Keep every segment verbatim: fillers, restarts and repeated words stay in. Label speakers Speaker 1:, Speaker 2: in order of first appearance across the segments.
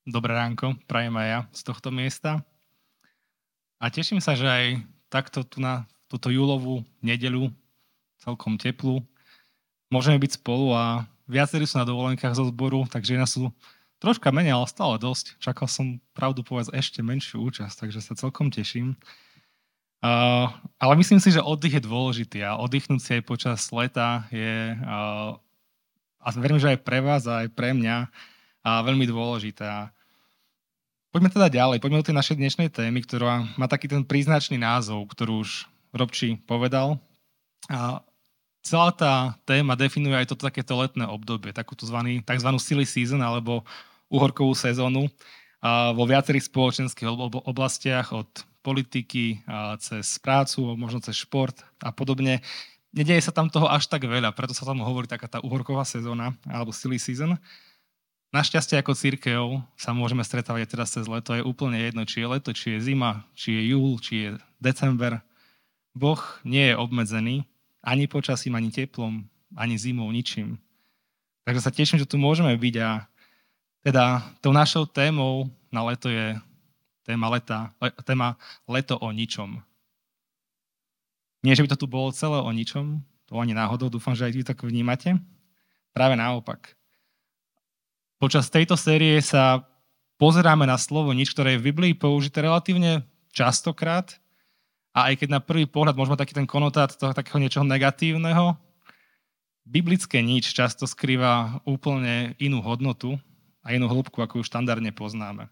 Speaker 1: Dobré ránko, prajem aj ja z tohto miesta. A teším sa, že aj takto tu na túto júlovú nedeľu, celkom teplú, môžeme byť spolu a viacerí sú na dovolenkách zo zboru, takže nás sú troška menej, ale stále dosť. Čakal som, pravdu povedať, ešte menšiu účasť, takže sa celkom teším. Uh, ale myslím si, že oddych je dôležitý a oddychnúť si aj počas leta je, uh, a verím, že aj pre vás a aj pre mňa, uh, veľmi dôležité. A poďme teda ďalej, poďme do tej našej dnešnej témy, ktorá má taký ten príznačný názov, ktorú už Robči povedal. A celá tá téma definuje aj toto takéto letné obdobie, takúto zvaný, takzvanú silly season alebo uhorkovú sezónu a vo viacerých spoločenských oblastiach od politiky a cez prácu, možno cez šport a podobne. Nedieje sa tam toho až tak veľa, preto sa tam hovorí taká tá uhorková sezóna alebo silly season. Našťastie ako cirkev sa môžeme stretávať teraz cez leto. Je úplne jedno, či je leto, či je zima, či je júl, či je december. Boh nie je obmedzený ani počasím, ani teplom, ani zimou, ničím. Takže sa teším, že tu môžeme byť a teda tou našou témou na leto je téma, leta, le, téma leto o ničom. Nie, že by to tu bolo celé o ničom, to ani náhodou, dúfam, že aj vy tak vnímate. Práve naopak. Počas tejto série sa pozeráme na slovo nič, ktoré je v Biblii použité relatívne častokrát a aj keď na prvý pohľad môžeme taký ten konotát toho takého niečoho negatívneho, biblické nič často skrýva úplne inú hodnotu a inú hĺbku, ako ju štandardne poznáme.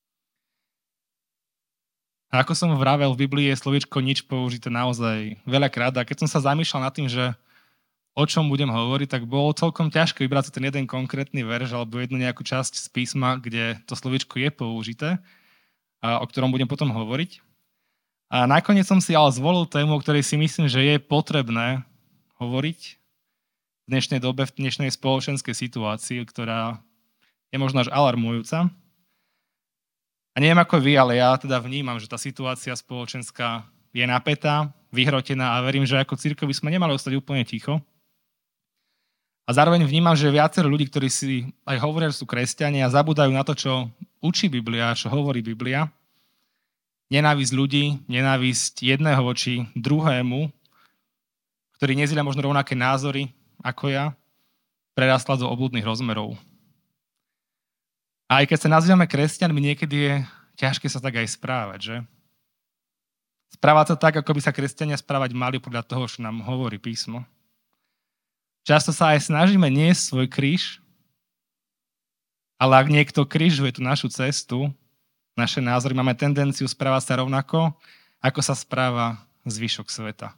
Speaker 1: A ako som vravel, v Biblii je slovíčko nič použité naozaj veľakrát a keď som sa zamýšľal nad tým, že o čom budem hovoriť, tak bolo celkom ťažké vybrať si ten jeden konkrétny verš alebo jednu nejakú časť z písma, kde to slovíčko je použité, a o ktorom budem potom hovoriť. A nakoniec som si ale zvolil tému, o ktorej si myslím, že je potrebné hovoriť v dnešnej dobe, v dnešnej spoločenskej situácii, ktorá je možno až alarmujúca. A neviem ako vy, ale ja teda vnímam, že tá situácia spoločenská je napätá, vyhrotená a verím, že ako cirkev by sme nemali ostať úplne ticho. A zároveň vnímam, že viacero ľudí, ktorí si aj hovoria, že sú kresťania a zabúdajú na to, čo učí Biblia, čo hovorí Biblia. Nenávisť ľudí, nenávisť jedného voči druhému, ktorý nezdieľa možno rovnaké názory ako ja, prerastla do obľudných rozmerov. A aj keď sa nazývame kresťanmi, niekedy je ťažké sa tak aj správať, že? Správať sa tak, ako by sa kresťania správať mali podľa toho, čo nám hovorí písmo. Často sa aj snažíme niesť svoj kríž, ale ak niekto krížuje tú našu cestu, naše názory, máme tendenciu správať sa rovnako, ako sa správa zvyšok sveta.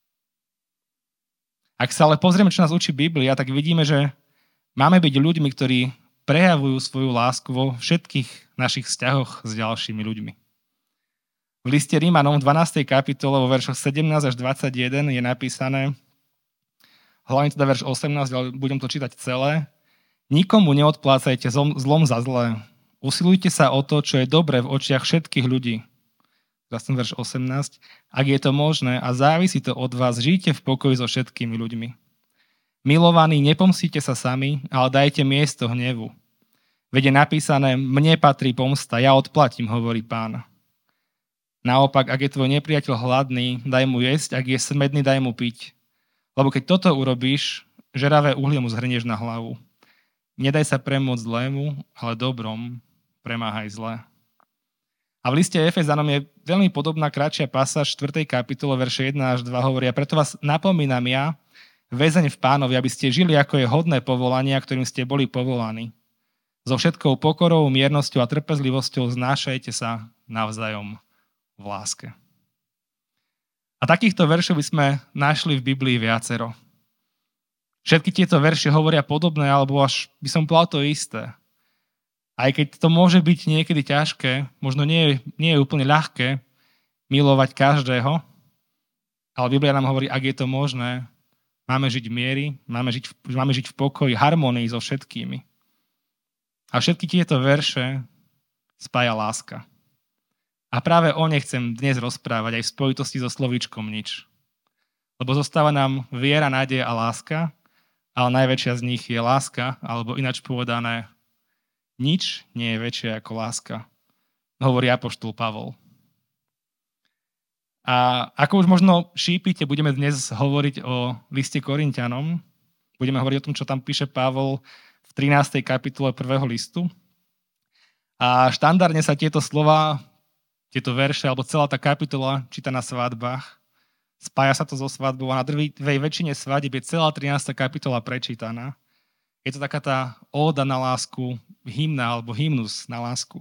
Speaker 1: Ak sa ale pozrieme, čo nás učí Biblia, tak vidíme, že máme byť ľuďmi, ktorí prejavujú svoju lásku vo všetkých našich vzťahoch s ďalšími ľuďmi. V liste Rímanom v dvanástej kapitole vo veršoch sedemnásť až dvadsaťjeden je napísané, hlavne teda verš osemnásť, ale budem to čítať celé, nikomu neodplácajte zlom za zlé. Usilujte sa o to, čo je dobré v očiach všetkých ľudí. Teraz ten verš osemnásť. Ak je to možné a závisí to od vás, žijte v pokoji so všetkými ľuďmi. Milovaní, nepomstíte sa sami, ale dajte miesto hnevu. Veď je napísané, mne patrí pomsta, ja odplatím, hovorí Pán. Naopak, ak je tvoj nepriateľ hladný, daj mu jesť, ak je smedný, daj mu piť. Lebo keď toto urobíš, žeravé uhlie mu zhrnieš na hlavu. Nedaj sa premôcť zlému, ale dobrom premáhaj zlé. A v liste Efezanom je veľmi podobná kratšia pasáž štvrtej kapitole, verše jeden až dva hovoria, preto vás napomínam ja, väzeň v Pánovi, aby ste žili, ako je hodné povolania, ktorým ste boli povolaní. So všetkou pokorou, miernosťou a trpezlivosťou znášajte sa navzájom v láske. A takýchto veršov by sme našli v Biblii viacero. Všetky tieto verše hovoria podobné, alebo až by som povedal to isté. Aj keď to môže byť niekedy ťažké, možno nie je, nie je úplne ľahké milovať každého, ale Biblia nám hovorí, ak je to možné, máme žiť v miery, máme žiť, máme žiť v pokoji, harmonii so všetkými. A všetky tieto verše spája láska. A práve o nej chcem dnes rozprávať aj v spojitosti so slovíčkom nič. Lebo zostáva nám viera, nádej a láska, ale najväčšia z nich je láska, alebo ináč povedané, Nič nie je väčšie ako láska, hovorí apoštol Pavol. A ako už možno šípite, budeme dnes hovoriť o liste Korinťanom. Budeme hovoriť o tom, čo tam píše Pavol v trinástej kapitole prvého listu. A štandardne sa tieto slova, tieto verše, alebo celá tá kapitola číta na svadbách. Spája sa to so svadbou a na drvivej väčšine svadieb je celá trinásta kapitola prečítaná. Je to taká tá óda na lásku, hymna alebo hymnus na lásku.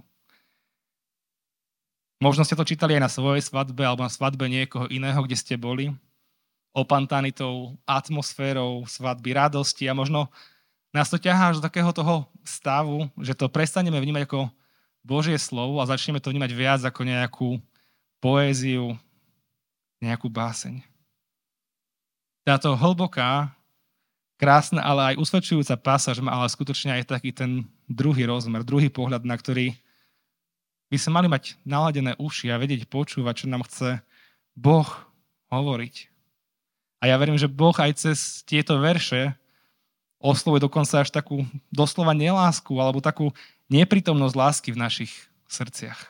Speaker 1: Možno ste to čítali aj na svojej svadbe alebo na svadbe niekoho iného, kde ste boli. Opantaní tou atmosférou svadby, radosti a možno nás to ťahá až do takého toho stavu, že to prestaneme vnímať ako Božie slovo a začneme to vnímať viac ako nejakú poéziu, nejakú báseň. Táto hlboká, krásna, ale aj usvedčujúca pasáž má ale skutočne aj taký ten druhý rozmer, druhý pohľad, na ktorý by sme mali mať naladené uši a vedieť počúvať, čo nám chce Boh hovoriť. A ja verím, že Boh aj cez tieto verše oslovuje dokonca až takú doslova nelásku alebo takú neprítomnosť lásky v našich srdciach.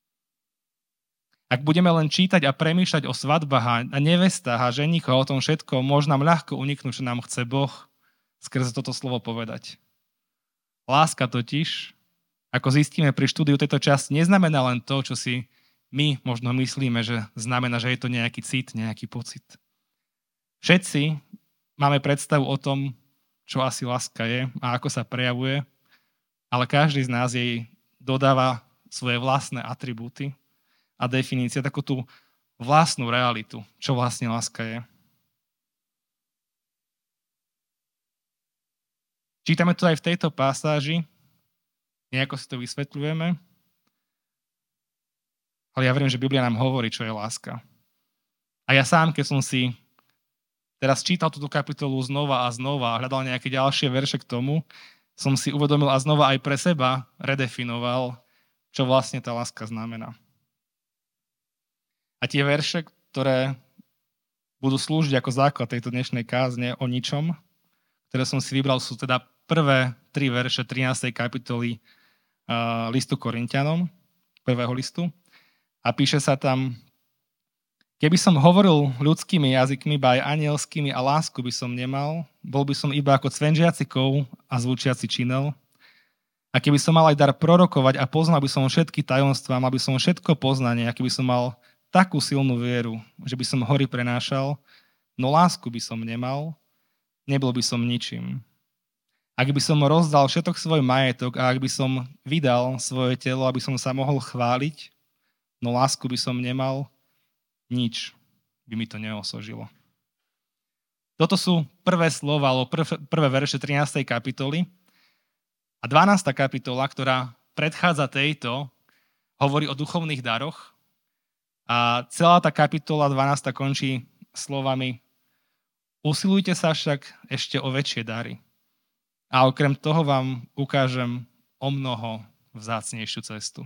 Speaker 1: Ak budeme len čítať a premýšľať o svadbách a nevestách a ženichoch, o tom všetko, môže nám ľahko uniknúť, čo nám chce Boh skrze toto slovo povedať. Láska totiž, ako zistíme pri štúdiu tejto časti, neznamená len to, čo si my možno myslíme, že znamená, že je to nejaký cit, nejaký pocit. Všetci máme predstavu o tom, čo asi láska je a ako sa prejavuje, ale každý z nás jej dodáva svoje vlastné atribúty a definície, takú tú vlastnú realitu, čo vlastne láska je. Čítame to aj v tejto pasáži, nejako si to vysvetľujeme, ale ja verím, že Biblia nám hovorí, čo je láska. A ja sám, keď som si teraz čítal túto kapitolu znova a znova a hľadal nejaké ďalšie verše k tomu, som si uvedomil a znova aj pre seba redefinoval, čo vlastne tá láska znamená. A tie verše, ktoré budú slúžiť ako základ tejto dnešnej kázne o ničom, ktoré som si vybral, sú teda prvé tri verše trinástej kapitoly uh, listu Korinťanom, prvého listu. A píše sa tam: Keby som hovoril ľudskými jazykmi, ba aj anielskými a lásku by som nemal, bol by som iba ako cvenžiaci kov a zvučiaci činel. A keby som mal aj dar prorokovať a poznal by som všetky tajomstvá, mal by som všetko poznanie, a keby som mal takú silnú vieru, že by som hory prenášal, no lásku by som nemal, nebol by som ničím. Ak by som rozdal všetok svoj majetok a ak by som vydal svoje telo, aby som sa mohol chváliť, no lásku by som nemal, nič by mi to neosožilo. Toto sú prvé slova, alebo prvé verše trinástej kapitoly. A dvanásta kapitola, ktorá predchádza tejto, hovorí o duchovných daroch. A celá tá kapitola dvanásta končí slovami: Usilujte sa však ešte o väčšie dary. A okrem toho vám ukážem o mnoho vzácnejšiu cestu.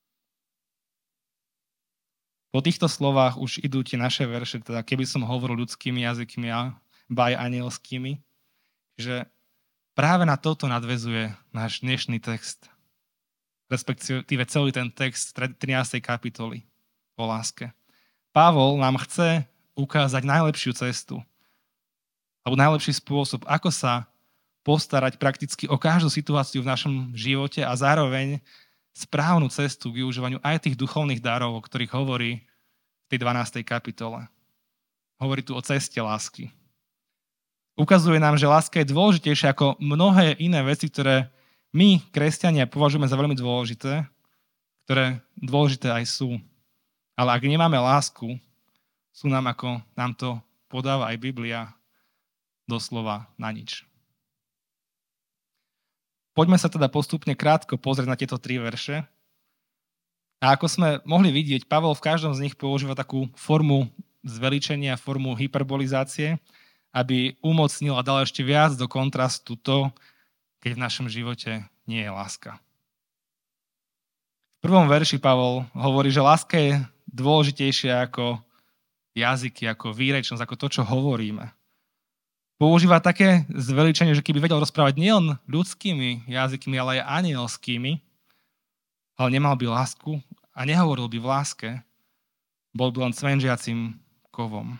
Speaker 1: Po týchto slovách už idú tie naše verše, teda keby som hovoril ľudskými jazykmi a ba aj anielskými, že práve na toto nadväzuje náš dnešný text, respektíve celý ten text trinástej kapitoly o láske. Pavol nám chce ukázať najlepšiu cestu, alebo najlepší spôsob, ako sa postarať prakticky o každú situáciu v našom živote a zároveň správnu cestu k využívaniu aj tých duchovných darov, o ktorých hovorí v tej dvanástej kapitole. Hovorí tu o ceste lásky. Ukazuje nám, že láska je dôležitejšia ako mnohé iné veci, ktoré my, kresťania, považujeme za veľmi dôležité, ktoré dôležité aj sú. Ale ak nemáme lásku, sú nám, ako nám to podáva aj Biblia, doslova na nič. Poďme sa teda postupne krátko pozrieť na tieto tri verše. A ako sme mohli vidieť, Pavol v každom z nich používa takú formu zveličenia, formu hyperbolizácie, aby umocnil a dal ešte viac do kontrastu to, keď v našom živote nie je láska. V prvom verši Pavol hovorí, že láska je dôležitejšia ako jazyky, ako výrečnosť, ako to, čo hovoríme. Používa také zveličenie, že keby vedel rozprávať nielen ľudskými jazykmi, ale aj anielskými, ale nemal by lásku a nehovoril by v láske, bol by len cvenžiacim kovom.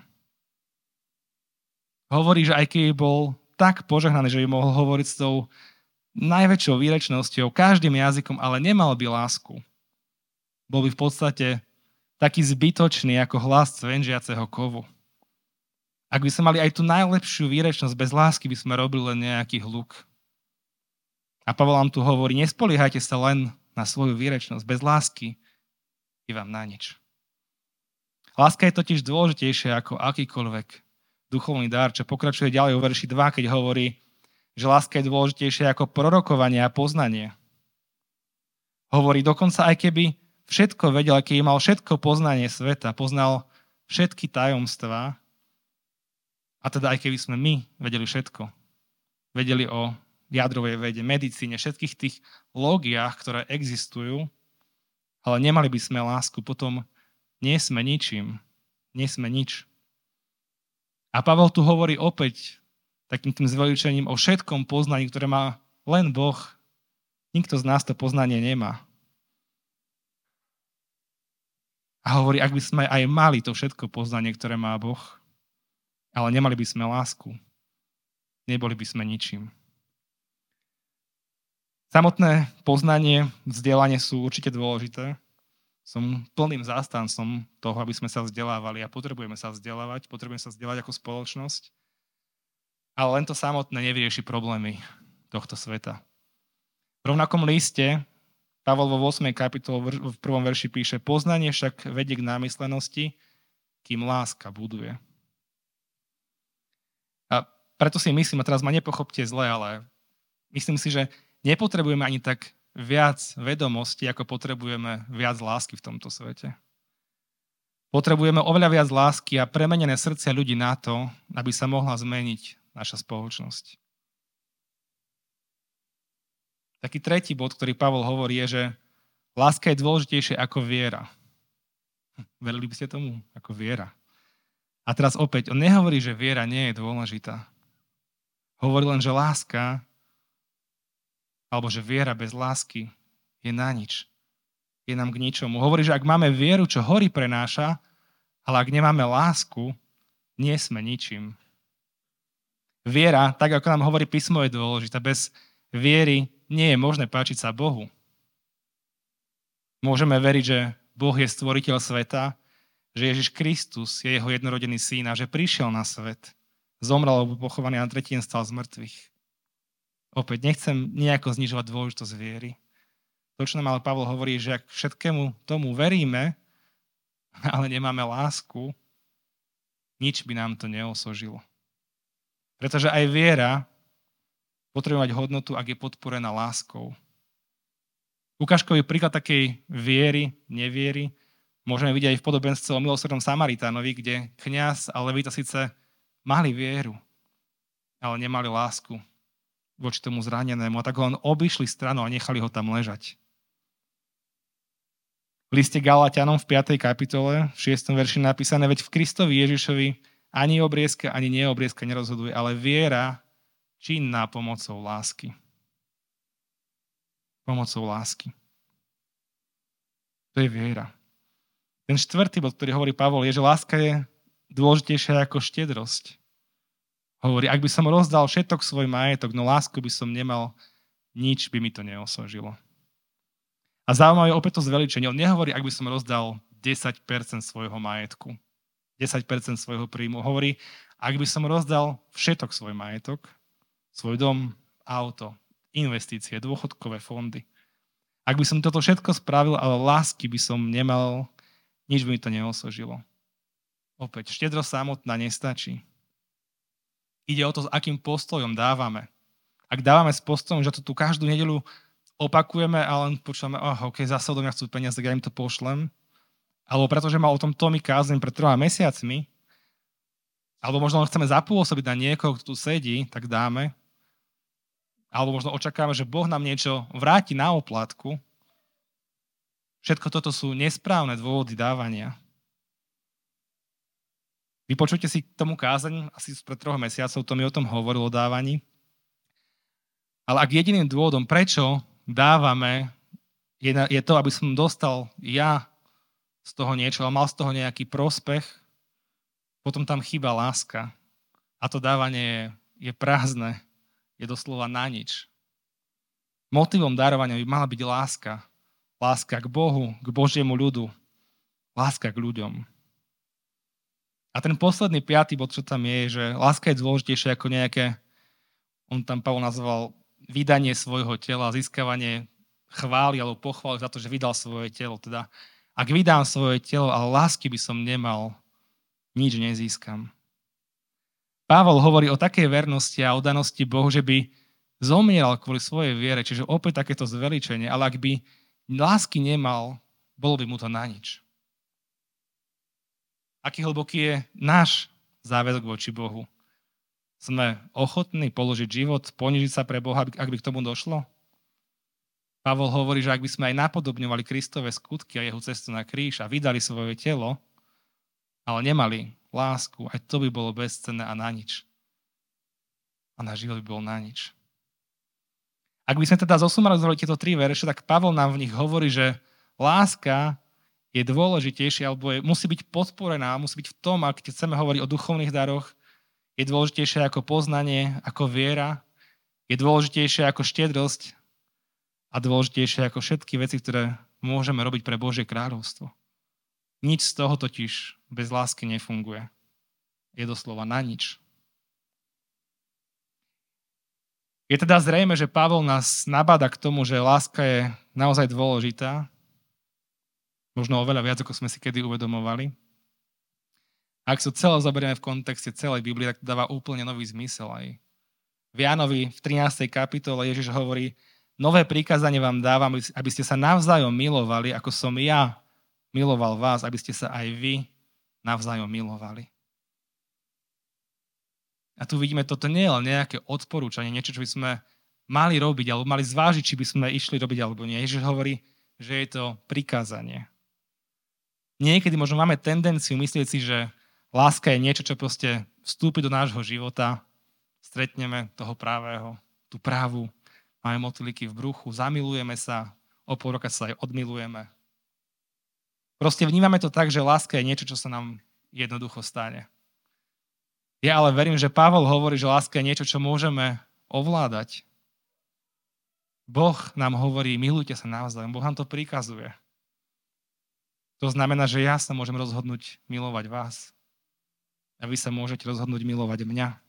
Speaker 1: Hovorí, že aj keby bol tak požehnaný, že by mohol hovoriť s tou najväčšou výrečnosťou, každým jazykom, ale nemal by lásku. Bol by v podstate taký zbytočný ako hlas cvenžiaceho kovu. Ak by sme mali aj tú najlepšiu výrečnosť, bez lásky by sme robili len nejaký hluk. A Pavol nám tu hovorí, nespoliehajte sa len na svoju výrečnosť, bez lásky je vám na nič. Láska je totiž dôležitejšia ako akýkoľvek duchovný dar, čo pokračuje ďalej o verši dva, keď hovorí, že láska je dôležitejšia ako prorokovanie a poznanie. Hovorí dokonca, aj keby všetko vedel, keby mal všetko poznanie sveta, poznal všetky tajomstvá, a teda aj keby sme my vedeli všetko, vedeli o jadrovej vede, medicíne, všetkých tých lógiách, ktoré existujú, ale nemali by sme lásku, potom nie sme ničím, nie sme nič. A Pavel tu hovorí opäť takým tým zveličením o všetkom poznaní, ktoré má len Boh. Nikto z nás to poznanie nemá. A hovorí, ak by sme aj mali to všetko poznanie, ktoré má Boh, ale nemali by sme lásku, neboli by sme ničím. Samotné poznanie, vzdelanie sú určite dôležité. Som plným zástancom toho, aby sme sa vzdelávali a potrebujeme sa vzdelávať, potrebujeme sa vzdelávať ako spoločnosť, ale len to samotné nevyrieši problémy tohto sveta. V rovnakom liste Pavol vo ôsmej kapitole v prvom verši píše, poznanie však vedie k námyslenosti, kým láska buduje. A preto si myslím, a teraz ma nepochopte zle, ale myslím si, že nepotrebujeme ani tak viac vedomostí, ako potrebujeme viac lásky v tomto svete. Potrebujeme oveľa viac lásky a premenené srdcia ľudí na to, aby sa mohla zmeniť naša spoločnosť. Taký tretí bod, ktorý Pavol hovorí, je, že láska je dôležitejšia ako viera. Verili by ste tomu? Ako viera. A teraz opäť, on nehovorí, že viera nie je dôležitá. Hovorí len, že láska, alebo že viera bez lásky je na nič. Je nám k ničomu. Hovorí, že ak máme vieru, čo hory prenáša, ale ak nemáme lásku, nie sme ničím. Viera, tak ako nám hovorí písmo, je dôležitá. Bez viery nie je možné páčiť sa Bohu. Môžeme veriť, že Boh je stvoriteľ sveta, že Ježiš Kristus je jeho jednorodený syn a že prišiel na svet, zomrel a bol pochovaný a na tretí deň stal z mŕtvych. Opäť nechcem nejako znižovať dôležitosť viery. To, čo nám ale Pavol hovorí, že ak všetkému tomu veríme, ale nemáme lásku, nič by nám to neosožilo. Pretože aj viera potrebuje mať hodnotu, ak je podporená láskou. Ukážkový príklad takej viery, neviery, môžeme vidieť aj v podobenstve o milosrdnom Samaritánovi, kde kňaz a levita síce mali vieru, ale nemali lásku voči tomu zranenému a tak ho len obišli stranu a nechali ho tam ležať. V liste Galatianom v piatej kapitole, v šiestom verši napísané, veď v Kristovi Ježišovi ani obriezka, ani neobriezka nerozhoduje, ale viera činná pomocou lásky. Pomocou lásky. To je viera. Ten štvrtý bod, ktorý hovorí Pavol, je, že láska je dôležitejšia ako štedrosť. Hovorí, ak by som rozdal všetok svoj majetok, no lásku by som nemal, nič by mi to neosožilo. A zaujímavé je opäť to zveličenie. On nehovorí, ak by som rozdal desať percent svojho majetku, desať percent svojho príjmu. Hovorí, ak by som rozdal všetok svoj majetok, svoj dom, auto, investície, dôchodkové fondy. Ak by som toto všetko spravil, ale lásky by som nemal, nič by mi to neosožilo. Opäť, štedrosť samotná nestačí. Ide o to, s akým postojom dávame. Ak dávame s postojom, že to tu každú nedeľu opakujeme a len počúvame, oh, ok, zase odo mňa chcú peniaze, tak ja im to pošlem. Alebo pretože mal o tom Tomi kázeň pred troma mesiacmi, alebo možno len chceme zapôsobiť na niekoho, kto tu sedí, tak dáme. Alebo možno očakávame, že Boh nám niečo vráti na oplatku. Všetko toto sú nesprávne dôvody dávania. Vypočujte si k tomu kázaň, asi pred troch mesiacov, to mi o tom hovoril o dávaní. Ale ak jediným dôvodom, prečo dávame, je, je to, aby som dostal ja z toho niečo a mal z toho nejaký prospech, potom tam chýba láska. A to dávanie je, je prázdne, je doslova na nič. Motivom darovania by mala byť láska. Láska k Bohu, k Božiemu ľudu. Láska k ľuďom. A ten posledný piatý bod, čo tam je, že láska je dôležitejšia ako nejaké, on tam Pavol nazval vydanie svojho tela, získavanie chvály alebo pochvály za to, že vydal svoje telo. Teda, ak vydám svoje telo, ale lásky by som nemal, nič nezískam. Pavol hovorí o takej vernosti a oddanosti Bohu, že by zomieral kvôli svojej viere, čiže opäť takéto zveličenie, ale ak by lásky nemal, bolo by mu to na nič. Aký hlboký je náš záväzok voči Bohu? Sme ochotní položiť život, ponižiť sa pre Boha, ak by k tomu došlo? Pavol hovorí, že ak by sme aj napodobňovali Kristove skutky a jeho cestu na kríž a vydali svoje telo, ale nemali lásku, aj to by bolo bezcenné a na nič. A náš život by bol na nič. Ak by sme teda zosumarizovali tieto tri verše, tak Pavol nám v nich hovorí, že láska je dôležitejšia, alebo je, musí byť podporená, musí byť v tom, ak chceme hovoriť o duchovných daroch, je dôležitejšia ako poznanie, ako viera, je dôležitejšia ako štiedrosť a dôležitejšia ako všetky veci, ktoré môžeme robiť pre Božie kráľovstvo. Nič z toho totiž bez lásky nefunguje. Je doslova na nič. Je teda zrejme, že Pavol nás nabáda k tomu, že láska je naozaj dôležitá, možno oveľa viac, ako sme si kedy uvedomovali. A ak sa celé zoberieme v kontexte celej Biblie, tak to dáva úplne nový zmysel. Aj v Jánovi v trinástej kapitole Ježiš hovorí, nové prikázanie vám dávam, aby ste sa navzájom milovali, ako som ja miloval vás, aby ste sa aj vy navzájom milovali. A tu vidíme, toto nie je len nejaké odporúčanie, niečo, čo by sme mali robiť, alebo mali zvážiť, či by sme išli robiť, alebo nie. Ježiš hovorí, že je to prikázanie. Niekedy možno máme tendenciu myslieť si, že láska je niečo, čo proste vstúpi do nášho života, stretneme toho právého, tú právu, máme motýliky v bruchu, zamilujeme sa, o pol roka sa aj odmilujeme. Proste vnímame to tak, že láska je niečo, čo sa nám jednoducho stane. Ja ale verím, že Pavol hovorí, že láska je niečo, čo môžeme ovládať. Boh nám hovorí, milujte sa navzájom, Boh nám to prikazuje. To znamená, že ja sa môžem rozhodnúť milovať vás. A vy sa môžete rozhodnúť milovať mňa.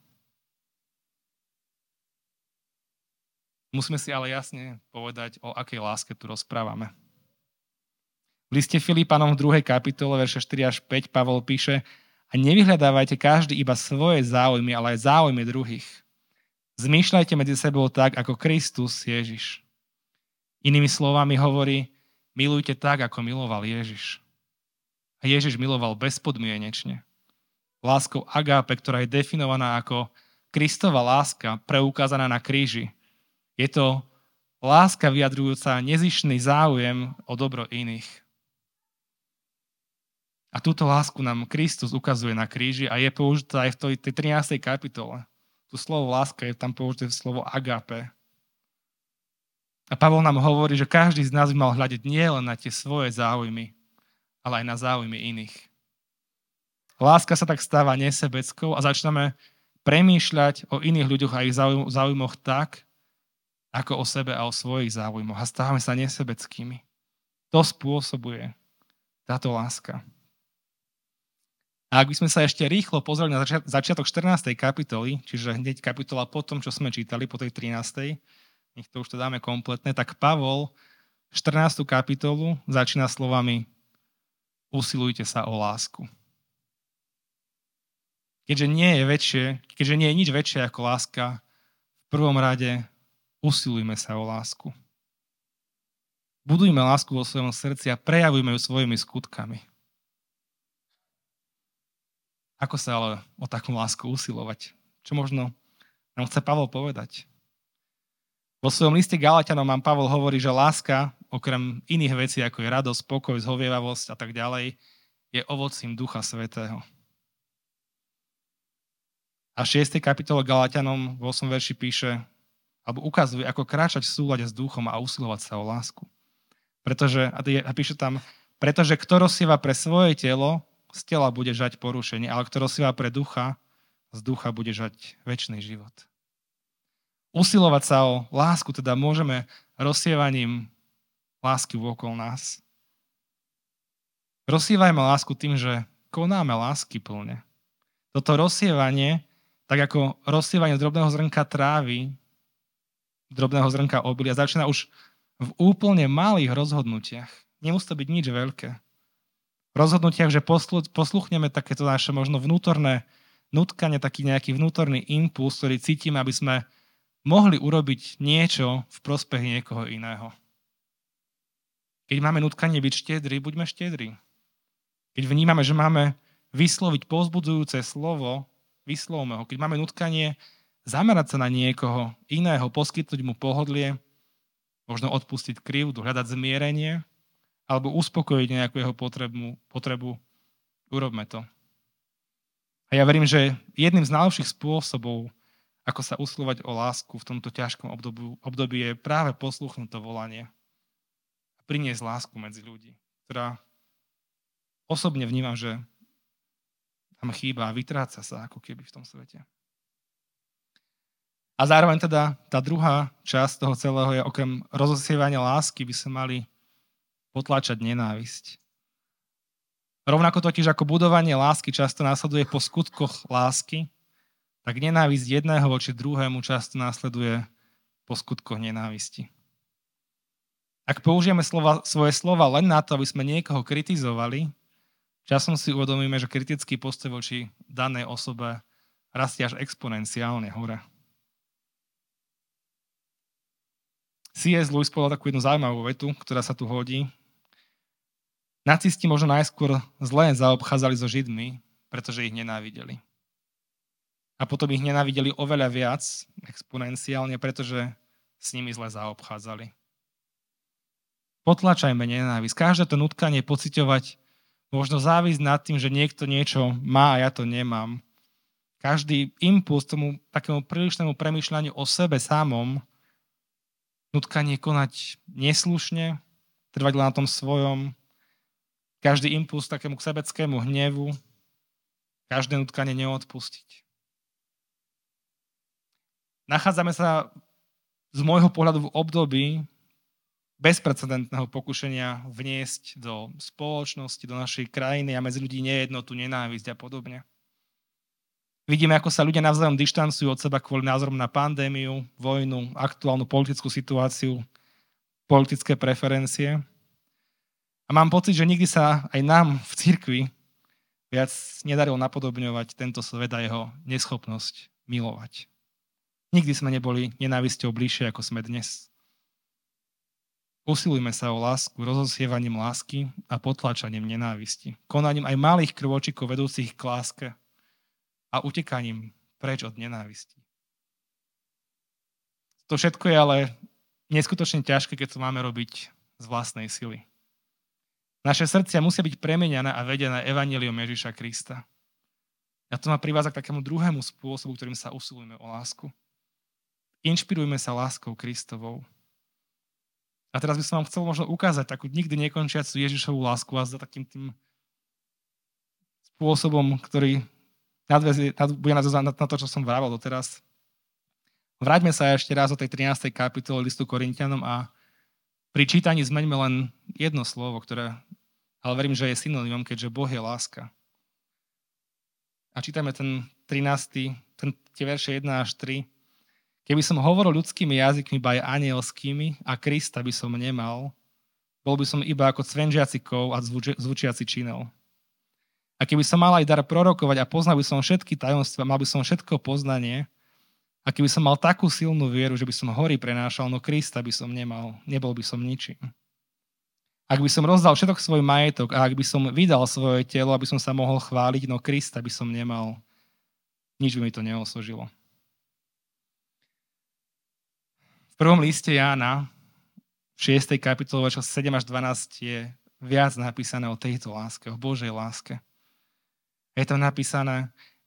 Speaker 1: Musíme si ale jasne povedať, o akej láske tu rozprávame. V liste Filipanom v druhej kapitole, verše štyri až päť, Pavol píše, a nevyhľadávajte každý iba svoje záujmy, ale aj záujmy druhých. Zmýšľajte medzi sebou tak, ako Kristus Ježiš. Inými slovami hovorí, milujte tak, ako miloval Ježiš. A Ježiš miloval bezpodmienečne. Láskou agápe, ktorá je definovaná ako Kristova láska, preukázaná na kríži. Je to láska vyjadrujúca nezištný záujem o dobro iných. A túto lásku nám Kristus ukazuje na kríži a je použitá aj v tej, tej trinástej kapitole. Tu slovo láska je tam použité slovo agape. A Pavol nám hovorí, že každý z nás by mal hľadiť nie len na tie svoje záujmy, ale aj na záujmy iných. Láska sa tak stáva nesebeckou a začneme premýšľať o iných ľuďoch a ich záujmoch tak, ako o sebe a o svojich záujmoch. A stávame sa nesebeckými. To spôsobuje táto láska. A ak by sme sa ešte rýchlo pozreli na začiatok štrnástej kapitoly, čiže hneď kapitola po tom, čo sme čítali, po tej trinástej, nech to už to dáme kompletné, tak Pavol štrnástu kapitolu začína slovami usilujte sa o lásku. Keďže nie je väčšie, keďže nie je nič väčšie ako láska, v prvom rade usilujme sa o lásku. Budujme lásku vo svojom srdci a prejavujme ju svojimi skutkami. Ako sa ale o takú lásku usilovať? Čo možno nám chce Pavol povedať? Vo svojom liste Galatianom nám Pavol hovorí, že láska, okrem iných vecí, ako je radosť, pokoj, zhovievavosť a tak ďalej, je ovocím Ducha Svätého. A v šiestej kapitole Galatianom v ôsmom verši píše, alebo ukazuje, ako kráčať v súlade s duchom a usilovať sa o lásku. Pretože, a píše tam, pretože kto rozsieva pre svoje telo, z tela bude žať porušenie, ale kto rozsieva pre ducha, z ducha bude žať večný život. Usilovať sa o lásku, teda môžeme rozsievaním lásky vôkol nás. Rozsievajme lásku tým, že konáme lásky plne. Toto rozsievanie, tak ako rozsievanie drobného zrnka trávy, drobného zrnka obilia, začína už v úplne malých rozhodnutiach. Nemusí to byť nič veľké. V rozhodnutiach, že posluchneme takéto naše možno vnútorné nutkanie, taký nejaký vnútorný impuls, ktorý cítime, aby sme mohli urobiť niečo v prospech niekoho iného. Keď máme nutkanie byť štedrí, buďme štedrí. Keď vnímame, že máme vysloviť povzbudzujúce slovo, vyslovme ho. Keď máme nutkanie zamerať sa na niekoho iného, poskytnúť mu pohodlie, možno odpustiť krivdu, hľadať zmierenie, alebo uspokojiť nejakú jeho potrebu, potrebu, urobme to. A ja verím, že jedným z najlepších spôsobov, ako sa usilovať o lásku v tomto ťažkom období, období je práve posluchnúť to volanie a priniesť lásku medzi ľudí, ktorá osobne vnímam, že tam chýba a vytráca sa ako keby v tom svete. A zároveň teda tá druhá časť toho celého je okrem rozosievania lásky by sme mali potláčať nenávisť. Rovnako totiž ako budovanie lásky často následuje po skutkoch lásky, tak nenávisť jedného voči druhému často následuje po skutkoch nenávisti. Ak použijeme slova, svoje slova len na to, aby sme niekoho kritizovali, časom si uvedomíme, že kritický postoj voči danej osobe rastie až exponenciálne hore. C S. Lewis povedal takú jednu zaujímavú vetu, ktorá sa tu hodí. Nacisti možno najskôr zle zaobchádzali so Židmi, pretože ich nenávideli. A potom ich nenávideli oveľa viac, exponenciálne, pretože s nimi zle zaobchádzali. Potlačajme nenávisť. Každé to nutkanie pociťovať, možno závisť nad tým, že niekto niečo má a ja to nemám. Každý impuls tomu takému prílišnému premýšľaniu o sebe samom, nutkanie konať neslušne, trvať len na tom svojom, každý impuls takému k sebeckému hnevu, každé nutkanie neodpustiť. Nachádzame sa z môjho pohľadu v období bezprecedentného pokušenia vniesť do spoločnosti, do našej krajiny a medzi ľudí nejednotu, nenávisť a podobne. Vidíme, ako sa ľudia navzájom dištancujú od seba kvôli názorom na pandémiu, vojnu, aktuálnu politickú situáciu, politické preferencie. A mám pocit, že nikdy sa aj nám v cirkvi viac nedarilo napodobňovať tento svet a jeho neschopnosť milovať. Nikdy sme neboli nenávisťou bližšie, ako sme dnes. Usilujme sa o lásku, rozosievaním lásky a potláčaním nenávisti. Konaním aj malých krôčikov vedúcich k láske a utekaním preč od nenávisti. To všetko je ale neskutočne ťažké, keď to máme robiť z vlastnej sily. Naše srdcia musia byť premenené a vedené evanjeliom Ježiša Krista. A to ma privádza k takému druhému spôsobu, ktorým sa usilujeme o lásku. Inšpirujme sa láskou Kristovou. A teraz by som vám chcel možno ukázať takú nikdy nekončiacu Ježišovú lásku a za takým tým spôsobom, ktorý nadväzie, nad, bude nadväzovať na, na to, čo som vravel doteraz. Vráťme sa ešte raz do tej trinástej kapitoly listu Korinťanom a pri čítaní zmeňme len jedno slovo, ktoré, ale verím, že je synonymom, keďže Boh je láska. A čítame ten trinásty, ten, tie verše jeden až tri. Keby som hovoril ľudskými jazykmi, ba aj anielskými, a Krista by som nemal, bol by som iba ako cvenžiaci kov a zvuči, zvučiaci činel. A keby som mal aj dar prorokovať a poznal by som všetky tajomstvá, mal by som všetko poznanie, a keby som mal takú silnú vieru, že by som hory prenášal, no Krista by som nemal, nebol by som ničím. Ak by som rozdal všetok svoj majetok a ak by som vydal svoje telo, aby som sa mohol chváliť, no Krista by som nemal, nič by mi to neosožilo. V prvom liste Jána, v šiestej kapitole, veršov sedem až dvanásť, je viac napísané o tejto láske, o Božej láske. Je tam napísané,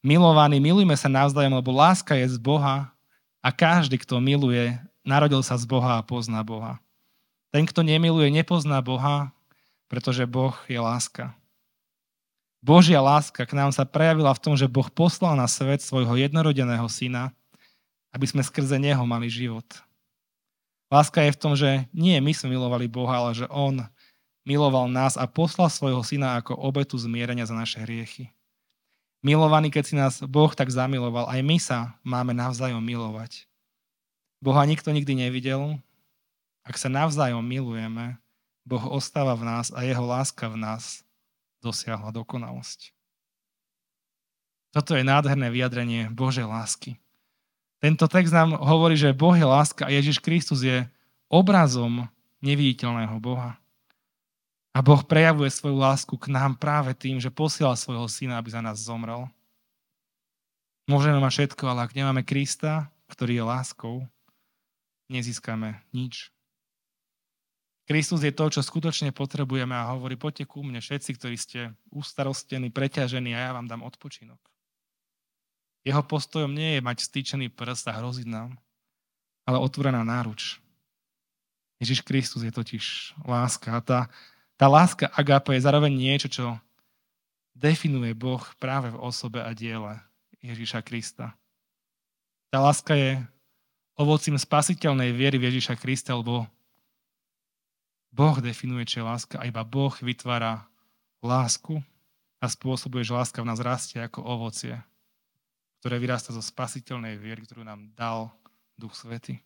Speaker 1: Milovaní, milujme sa navzájom, lebo láska je z Boha a každý, kto miluje, narodil sa z Boha a pozná Boha. Ten, kto nemiluje, nepozná Boha, pretože Boh je láska. Božia láska k nám sa prejavila v tom, že Boh poslal na svet svojho jednorodeného syna, aby sme skrze neho mali život. Láska je v tom, že nie my sme milovali Boha, ale že on miloval nás a poslal svojho syna ako obetu zmierenia za naše hriechy. Milovaný, keď si nás Boh tak zamiloval, aj my sa máme navzájom milovať. Boha nikto nikdy nevidel. Ak sa navzájom milujeme, Boh ostáva v nás a jeho láska v nás dosiahla dokonalosť. Toto je nádherné vyjadrenie Božej lásky. Tento text nám hovorí, že Boh je láska a Ježiš Kristus je obrazom neviditeľného Boha. A Boh prejavuje svoju lásku k nám práve tým, že posiela svojho syna, aby za nás zomrel. Môžeme mať všetko, ale ak nemáme Krista, ktorý je láskou, nezískame nič. Kristus je to, čo skutočne potrebujeme a hovorí, poďte ku mne všetci, ktorí ste ustarostení, preťažení a ja vám dám odpočinok. Jeho postojom nie je mať stýčený prst a hroziť nám, ale otvorená náruč. Ježiš Kristus je totiž láska a tá Tá láska agape je zároveň niečo, čo definuje Boh práve v osobe a diele Ježiša Krista. Tá láska je ovocím spasiteľnej viery v Ježiša Krista, lebo Boh definuje, čo je láska a iba Boh vytvára lásku a spôsobuje, že láska v nás rastie ako ovocie, ktoré vyrastá zo spasiteľnej viery, ktorú nám dal Duch Svätý.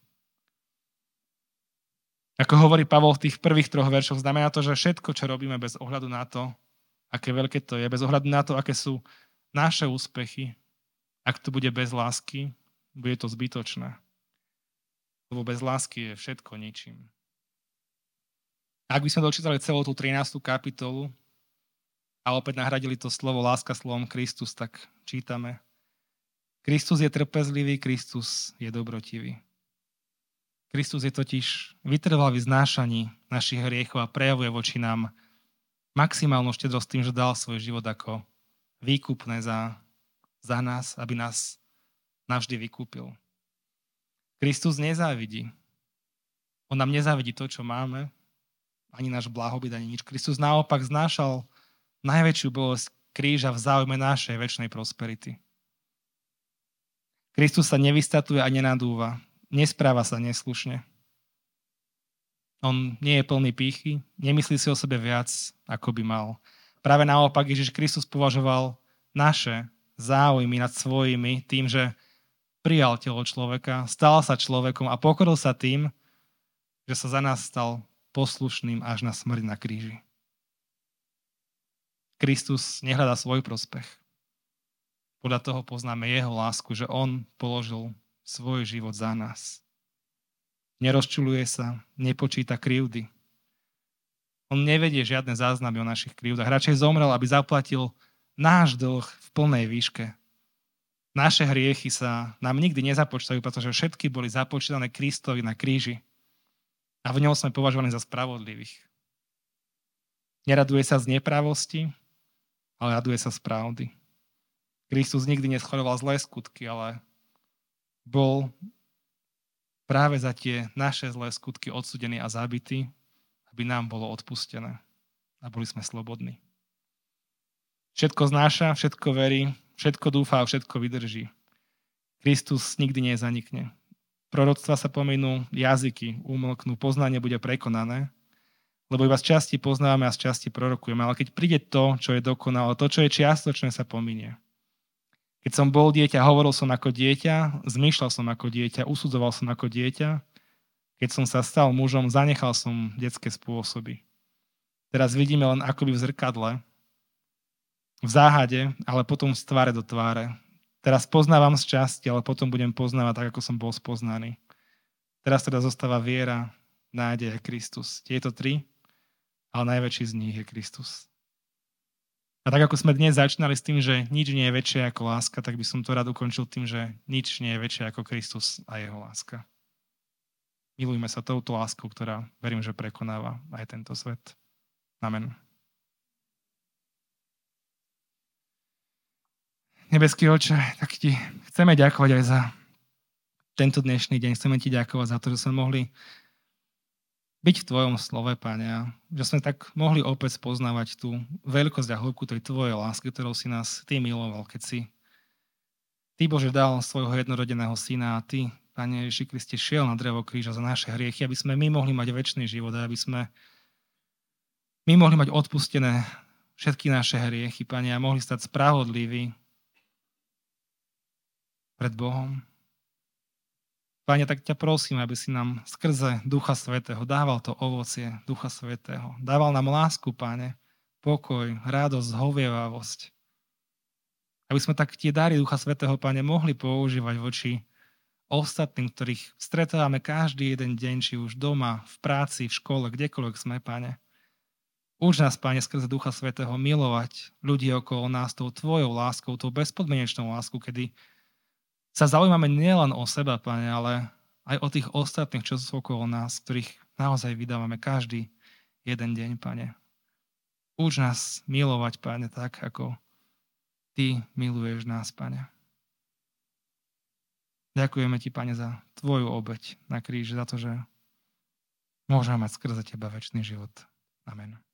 Speaker 1: Ako hovorí Pavol v tých prvých troch veršoch, znamená to, že všetko, čo robíme bez ohľadu na to, aké veľké to je, bez ohľadu na to, aké sú naše úspechy, ak to bude bez lásky, bude to zbytočné. Lebo bez lásky je všetko ničím. Ak by sme dočítali celú tú trinástu kapitolu a opäť nahradili to slovo láska slovom Kristus, tak čítame: Kristus je trpezlivý, Kristus je dobrotivý. Kristus je totiž vytrvalý v znášaní našich hriechov a prejavuje voči nám maximálnu štedrosť tým, že dal svoj život ako výkupné za, za nás, aby nás navždy vykúpil. Kristus nezávidí. On nám nezávidí to, čo máme, ani náš blahobyt, ani nič. Kristus naopak znášal najväčšiu bolesť kríža v záujme našej večnej prosperity. Kristus sa nevystatuje a nenadúva. Nespráva sa neslušne. On nie je plný pýchy, nemyslí si o sebe viac, ako by mal. Práve naopak Ježiš Kristus považoval naše záujmy nad svojimi tým, že prijal telo človeka, stal sa človekom a pokoril sa tým, že sa za nás stal poslušným až na smrť na kríži. Kristus nehľadá svoj prospech. Podľa toho poznáme jeho lásku, že on položil svoj život za nás. Nerozčuluje sa, nepočíta krivdy. On nevedie žiadne záznamy o našich krivdách. Radšej zomrel, aby zaplatil náš dlh v plnej výške. Naše hriechy sa nám nikdy nezapočítajú, pretože všetky boli započítané Kristovi na kríži. A v ňom sme považovaní za spravodlivých. Neraduje sa z nepravosti, ale raduje sa z pravdy. Kristus nikdy neschoroval zlé skutky, ale bol práve za tie naše zlé skutky odsúdený a zabitý, aby nám bolo odpustené a boli sme slobodní. Všetko znáša, všetko verí, všetko dúfa a všetko vydrží. Kristus nikdy nezanikne. Proroctva sa pominú, jazyky umlknú, poznanie bude prekonané, lebo iba z časti poznávame a z časti prorokujeme. Ale keď príde to, čo je dokonalé, to, čo je čiastočné, sa pominie. Keď som bol dieťa, hovoril som ako dieťa, zmýšľal som ako dieťa, usudzoval som ako dieťa. Keď som sa stal mužom, zanechal som detské spôsoby. Teraz vidíme len akoby v zrkadle, v záhade, ale potom z tváre do tváre. Teraz poznávam z časti, ale potom budem poznávať tak, ako som bol spoznaný. Teraz teda zostáva viera, nádej a Kristus. Tieto tri, ale najväčší z nich je Kristus. A tak ako sme dnes začínali s tým, že nič nie je väčšie ako láska, tak by som to rád ukončil tým, že nič nie je väčšie ako Kristus a jeho láska. Milujme sa touto láskou, ktorá verím, že prekonáva aj tento svet. Amen. Nebeský Oče, tak ti chceme ďakovať aj za tento dnešný deň. Chceme ti ďakovať za to, že sme mohli byť v tvojom slove, Pane, a že sme tak mohli opäť spoznávať tú veľkosť a hĺbku tej tvojej lásky, ktorou si nás ty miloval, keď si ty, Bože, dal svojho jednorodeného syna a ty, Pane Ježiši Kriste, šiel na drevo kríža za naše hriechy, aby sme my mohli mať večný život a aby sme my mohli mať odpustené všetky naše hriechy, Pane, a mohli stať spravodliví pred Bohom. Pane, tak ťa prosím, aby si nám skrze Ducha Svätého dával to ovocie Ducha Svätého. Dával nám lásku, Pane, pokoj, radosť, zhovievavosť. Aby sme tak tie dary Ducha Svätého, Pane, mohli používať voči ostatným, ktorých stretávame každý jeden deň, či už doma, v práci, v škole, kdekoľvek sme, Pane. Uč nás, Pane, skrze Ducha Svätého milovať ľudí okolo nás tou tvojou láskou, tou bezpodmienečnou láskou, kedy sa zaujímame nielen o seba, Pane, ale aj o tých ostatných, čo sú okolo nás, ktorých naozaj vydávame každý jeden deň, Pane. Uč nás milovať, Pane, tak, ako ty miluješ nás, Pane. Ďakujeme ti, Pane, za tvoju obeť na kríži, za to, že môžeme mať skrze teba večný život. Amen.